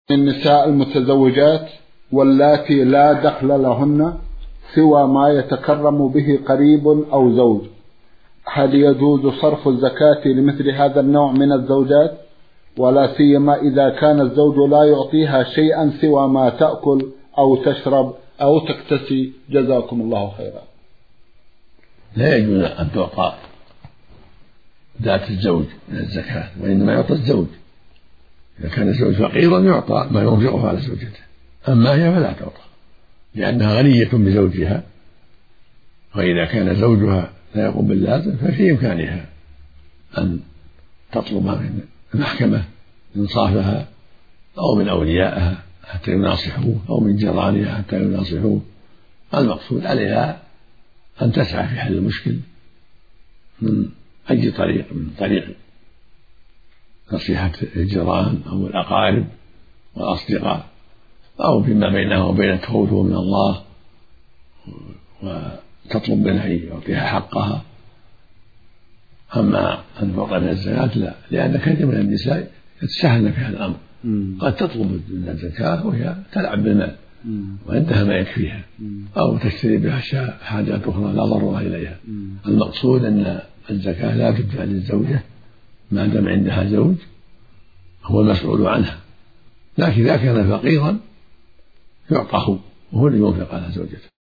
النساء المتزوجات واللاتي لا دخل لهن سوى ما يتكرم به قريب أو زوج، هل يجوز صرف الزكاة لمثل هذا النوع من الزوجات، ولا سيما إذا كان الزوج لا يعطيها شيئا سوى ما تأكل أو تشرب أو تكتسي؟ جزاكم الله خيرا. لا يجوز أن تعطى ذات الزوج من الزكاة، وإنما يعطى الزوج. إذا كان الزوج فقيرا يعطى ما ينفقه على زوجته، أما هي فلا تعطى لأنها غنية بزوجها. وإذا كان زوجها لا يقوم باللازم ففي إمكانها أن تطلب من المحكمة إنصافها، أو من أوليائها حتى يناصحوه، أو من جيرانها حتى يناصحوه. المقصود عليها أن تسعى في حل المشكل من أي طريق، من طريق نصيحة الجيران أو الأقارب والأصدقاء، أو فيما بينها وبين خوفه من الله، وتطلب منه أن يعطيها حقها. أما أن تعطى من الزكاة لا، لأن كثير من النساء يتساهلن في هذا الأمر، قد تطلب من الزكاة وهي تلعب بالمال وعندها ما يكفيها، أو تشتري بها حاجات أخرى لا ضرورة إليها. المقصود أن الزكاة لا تدفع للزوجة ما دام عندها زوج هو المسؤول عنها، لكن إذا كان فقيرا يعطى هو اللي ينفق على زوجته.